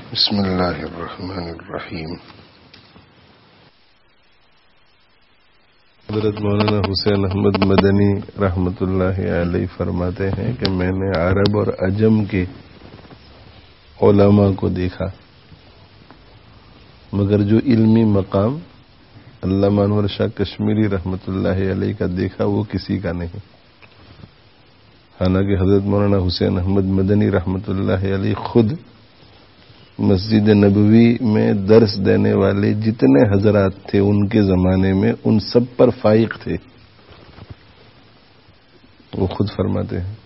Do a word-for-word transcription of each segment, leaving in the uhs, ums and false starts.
بسم اللہ الرحمن الرحیم۔ حضرت مولانا حسین احمد مدنی رحمۃ اللہ علیہ فرماتے ہیں کہ میں نے عرب اور عجم کے علماء کو دیکھا، مگر جو علمی مقام علامہ انور شاہ کشمیری رحمۃ اللہ علیہ کا دیکھا وہ کسی کا نہیں۔ حالانکہ حضرت مولانا حسین احمد مدنی رحمۃ اللہ علیہ خود مسجد نبوی میں درس دینے والے جتنے حضرات تھے ان کے زمانے میں ان سب پر فائق تھے، وہ خود فرماتے ہیں۔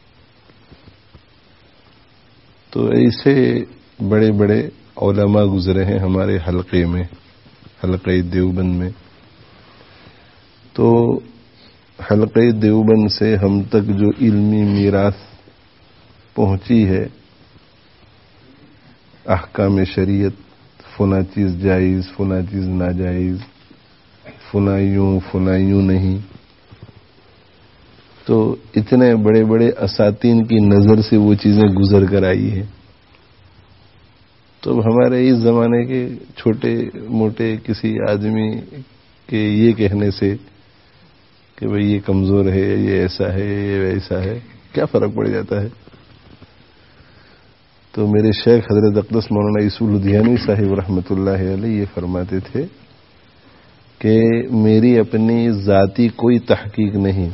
تو ایسے بڑے بڑے علماء گزرے ہیں ہمارے حلقے میں، حلقہ دیوبند میں۔ تو حلقہ دیوبند سے ہم تک جو علمی میراث پہنچی ہے، احکام شریعت، فنا چیز جائز، فنا چیز ناجائز، فنا یوں فنا یوں نہیں، تو اتنے بڑے بڑے اساتین کی نظر سے وہ چیزیں گزر کر آئی ہیں۔ تو ہمارے اس زمانے کے چھوٹے موٹے کسی آدمی کے یہ کہنے سے کہ بھئی یہ کمزور ہے، یہ ایسا ہے، یہ ویسا ہے، کیا فرق پڑ جاتا ہے؟ تو میرے شیخ حضرت اقدس مولانا یوسف لدھیانوی صاحب رحمۃ اللہ علیہ یہ فرماتے تھے کہ میری اپنی ذاتی کوئی تحقیق نہیں،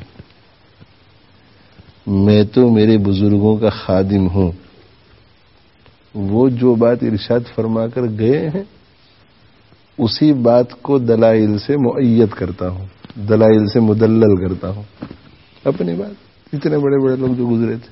میں تو میرے بزرگوں کا خادم ہوں، وہ جو بات ارشاد فرما کر گئے ہیں اسی بات کو دلائل سے مؤید کرتا ہوں، دلائل سے مدلل کرتا ہوں اپنی بات۔ اتنے بڑے بڑے لوگ جو گزرے تھے،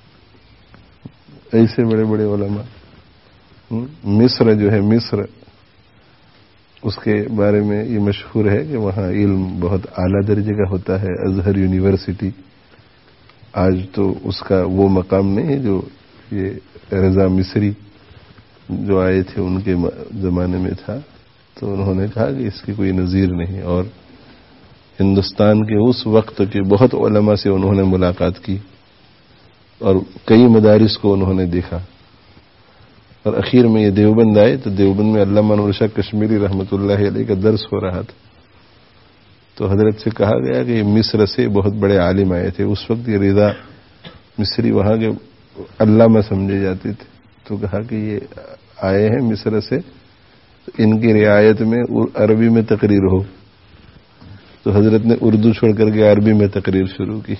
ایسے بڑے بڑے علماء۔ مصر جو ہے، مصر اس کے بارے میں یہ مشہور ہے کہ وہاں علم بہت اعلیٰ درجے کا ہوتا ہے، ازہر یونیورسٹی۔ آج تو اس کا وہ مقام نہیں ہے جو یہ رضا مصری جو آئے تھے ان کے زمانے میں تھا۔ تو انہوں نے کہا کہ اس کی کوئی نظیر نہیں، اور ہندوستان کے اس وقت کے بہت علماء سے انہوں نے ملاقات کی اور کئی مدارس کو انہوں نے دیکھا، اور اخیر میں یہ دیوبند آئے تو دیوبند میں علامہ انور شاہ کشمیری رحمۃ اللہ علیہ کا درس ہو رہا تھا۔ تو حضرت سے کہا گیا کہ یہ مصر سے بہت بڑے عالم آئے تھے، اس وقت یہ رضا مصری وہاں کے علامہ سمجھے جاتے تھے۔ تو کہا کہ یہ آئے ہیں مصر سے، ان کی رعایت میں عربی میں تقریر ہو۔ تو حضرت نے اردو چھوڑ کر کے عربی میں تقریر شروع کی۔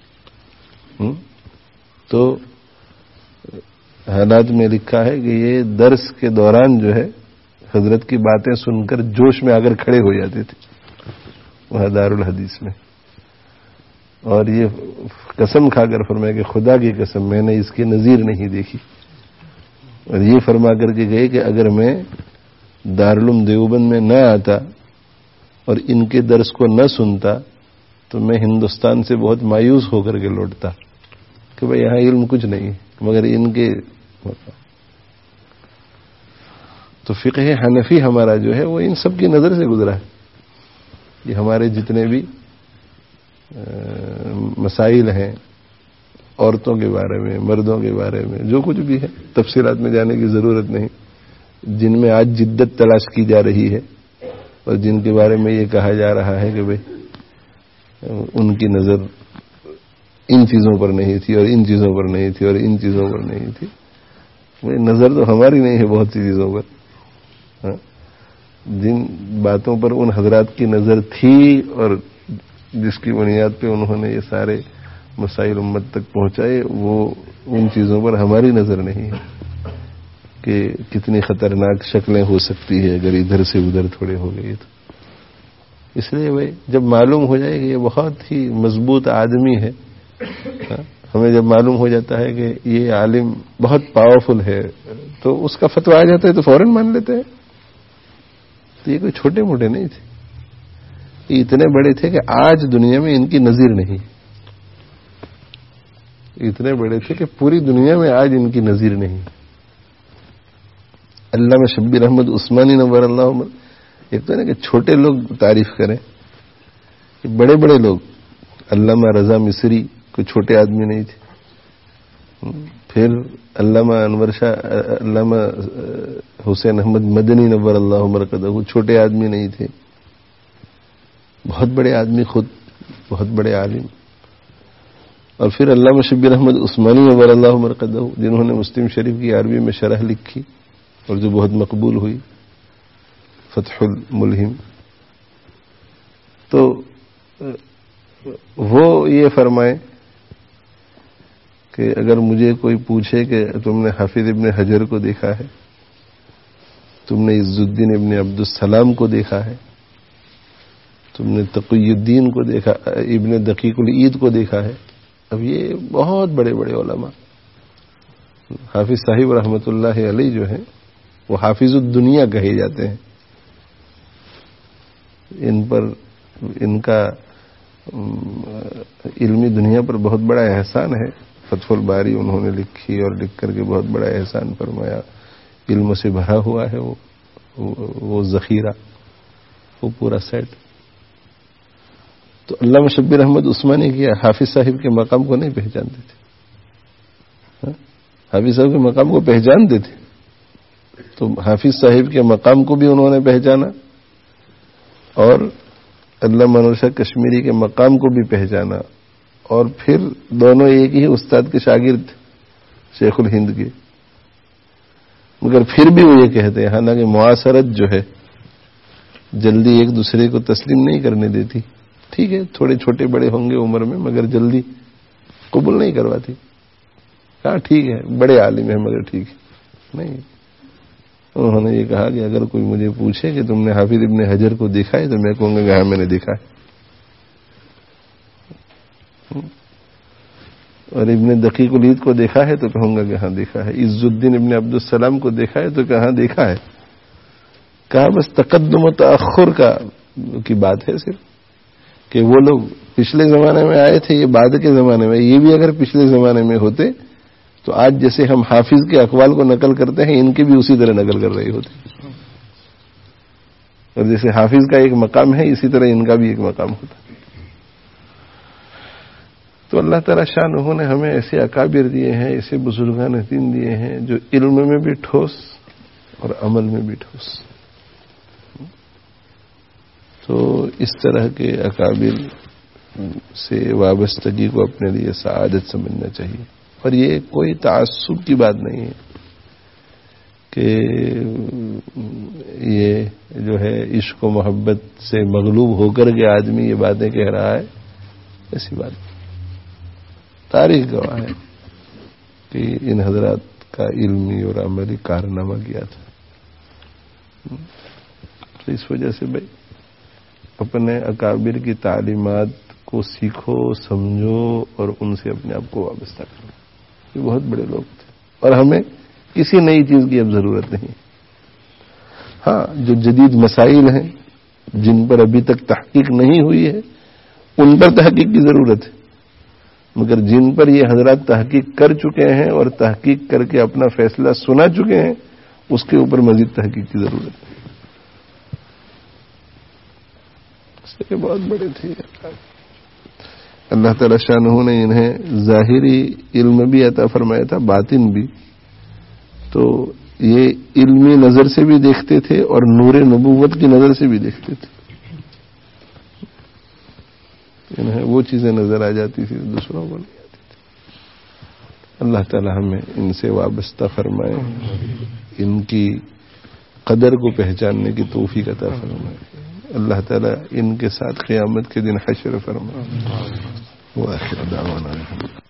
تو حالات میں لکھا ہے کہ یہ درس کے دوران جو ہے حضرت کی باتیں سن کر جوش میں آ کر کھڑے ہو جاتے تھے وہاں دارالحدیث میں، اور یہ قسم کھا کر فرمایا کہ خدا کی قسم میں نے اس کی نظیر نہیں دیکھی، اور یہ فرما کر کے گئے کہ اگر میں دارالعلوم دیوبند میں نہ آتا اور ان کے درس کو نہ سنتا تو میں ہندوستان سے بہت مایوس ہو کر کے لوٹتا کہ بھئی یہاں علم کچھ نہیں، مگر ان کے تو فقہ حنفی ہمارا جو ہے وہ ان سب کی نظر سے گزرا ہے۔ یہ ہمارے جتنے بھی مسائل ہیں عورتوں کے بارے میں، مردوں کے بارے میں، جو کچھ بھی ہے، تفصیلات میں جانے کی ضرورت نہیں، جن میں آج جدت تلاش کی جا رہی ہے اور جن کے بارے میں یہ کہا جا رہا ہے کہ بھئی ان کی نظر ان چیزوں پر نہیں تھی اور ان چیزوں پر نہیں تھی اور ان چیزوں پر نہیں تھی۔ وہ نظر تو ہماری نہیں ہے بہت سی چیزوں پر، جن باتوں پر ان حضرات کی نظر تھی اور جس کی بنیاد پہ انہوں نے یہ سارے مسائل امت تک پہنچائے، وہ ان چیزوں پر ہماری نظر نہیں ہے کہ کتنی خطرناک شکلیں ہو سکتی ہے اگر ادھر سے ادھر تھوڑے ہو گئے تو۔ اس لیے بھائی جب معلوم ہو جائے کہ یہ بہت ہی مضبوط آدمی ہے، ہمیں جب معلوم ہو جاتا ہے کہ یہ عالم بہت پاورفل ہے تو اس کا فتویٰ آ جاتا ہے تو فوراً مان لیتے ہیں۔ تو یہ کوئی چھوٹے موٹے نہیں تھے، یہ اتنے بڑے تھے کہ آج دنیا میں ان کی نظیر نہیں، اتنے بڑے تھے کہ پوری دنیا میں آج ان کی نظیر نہیں۔ علامہ شبیر احمد عثمانی نور اللہ، ایک تو ہے نا کہ چھوٹے لوگ تعریف کریں، بڑے بڑے لوگ، علامہ رضا مصری کوئی چھوٹے آدمی نہیں تھے، پھر علامہ انور شاہ علامہ حسین احمد مدنی نور اللہ مرقدہ، وہ چھوٹے آدمی نہیں تھے، بہت بڑے آدمی خود، بہت بڑے عالم. اور پھر علامہ شبیر احمد عثمانی نور اللہ مرقدہ، جنہوں نے مسلم شریف کی عربی میں شرح لکھی اور جو بہت مقبول ہوئی، فتح الملہم. تو وہ یہ فرمائے کہ اگر مجھے کوئی پوچھے کہ تم نے حافظ ابن حجر کو دیکھا ہے، تم نے عز الدین ابن عبد السلام کو دیکھا ہے، تم نے تقی الدین کو دیکھا، ابن دقیق العید کو دیکھا ہے. اب یہ بہت بڑے بڑے علماء، حافظ صاحب رحمۃ اللہ علیہ جو ہیں وہ حافظ الدنیا کہے جاتے ہیں. ان پر ان کا علمی دنیا پر بہت بڑا احسان ہے. فتح الباری انہوں نے لکھی اور لکھ کر کے بہت بڑا احسان فرمایا. علم سے بھرا ہوا ہے وہ وہ ذخیرہ، وہ پورا سیٹ. تو علامہ شبیر احمد عثمانی کیا حافظ صاحب کے مقام کو نہیں پہچانتے تھے، حافظ صاحب کے مقام کو پہچانتے تھے. تو حافظ صاحب کے مقام کو بھی انہوں نے پہچانا اور علامہ انور شاہ کشمیری کے مقام کو بھی پہچانا. اور پھر دونوں ایک ہی استاد کے شاگرد شیخ الہند کے، مگر پھر بھی وہ یہ کہتے ہیں، حالانکہ معاصرت جو ہے جلدی ایک دوسرے کو تسلیم نہیں کرنے دیتی. ٹھیک ہے، تھوڑے چھوٹے بڑے ہوں گے عمر میں، مگر جلدی قبول نہیں کرواتی. ہاں ٹھیک ہے، بڑے عالم ہیں مگر ٹھیک ہے نہیں. انہوں نے یہ کہا کہ اگر کوئی مجھے پوچھے کہ تم نے حافظ ابن حجر کو دیکھا ہے تو میں کہوں گا کہ ہاں میں نے دیکھا ہے. اور ابن دقیق العید کو دیکھا ہے تو کہوں گا کہ ہاں دیکھا ہے. عز الدین ابن عبد السلام کو دیکھا ہے تو کہاں دیکھا ہے. کہا بس تقدم و تاخر کا کی بات ہے صرف، کہ وہ لوگ پچھلے زمانے میں آئے تھے، یہ بعد کے زمانے میں. یہ بھی اگر پچھلے زمانے میں ہوتے تو آج جیسے ہم حافظ کے اقوال کو نقل کرتے ہیں ان کی بھی اسی طرح نقل کر رہی ہوتی. اور جیسے حافظ کا ایک مقام ہے اسی طرح ان کا بھی ایک مقام ہوتا. تو اللہ تعالیٰ شان انہوں نے ہمیں ایسے اکابر دیے ہیں، ایسے بزرگان دین دیے ہیں جو علم میں بھی ٹھوس اور عمل میں بھی ٹھوس. تو اس طرح کے اکابر سے وابستگی کو اپنے لیے سعادت سمجھنا چاہیے. اور یہ کوئی تعصب کی بات نہیں ہے کہ یہ جو ہے عشق و محبت سے مغلوب ہو کر کے آدمی یہ باتیں کہہ رہا ہے، ایسی بات نہیں. تاریخ گواہ ہے کہ ان حضرات کا علمی اور عملی کارنامہ کیا تھا. تو اس وجہ سے بھائی اپنے اکابر کی تعلیمات کو سیکھو، سمجھو اور ان سے اپنے آپ کو وابستہ کرو. یہ بہت بڑے لوگ تھے اور ہمیں کسی نئی چیز کی اب ضرورت نہیں. ہاں جو جدید مسائل ہیں جن پر ابھی تک تحقیق نہیں ہوئی ہے ان پر تحقیق کی ضرورت ہے، مگر جن پر یہ حضرات تحقیق کر چکے ہیں اور تحقیق کر کے اپنا فیصلہ سنا چکے ہیں اس کے اوپر مزید تحقیق کی ضرورت ہے. یہ بہت بڑے تھے. اللہ تعالی شانہ نے انہیں ظاہری علم بھی عطا فرمایا تھا، باطن بھی. تو یہ علمی نظر سے بھی دیکھتے تھے اور نور نبوت کی نظر سے بھی دیکھتے تھے. انہیں وہ چیزیں نظر آ جاتی تھی دوسروں کو نہیں آتی تھی. اللہ تعالی ہمیں ان سے وابستہ فرمائے، ان کی قدر کو پہچاننے کی توفیق عطا فرمائے. اللہ تعالیٰ ان کے ساتھ قیامت کے دن حشر فرمائے. وآخر دعوانا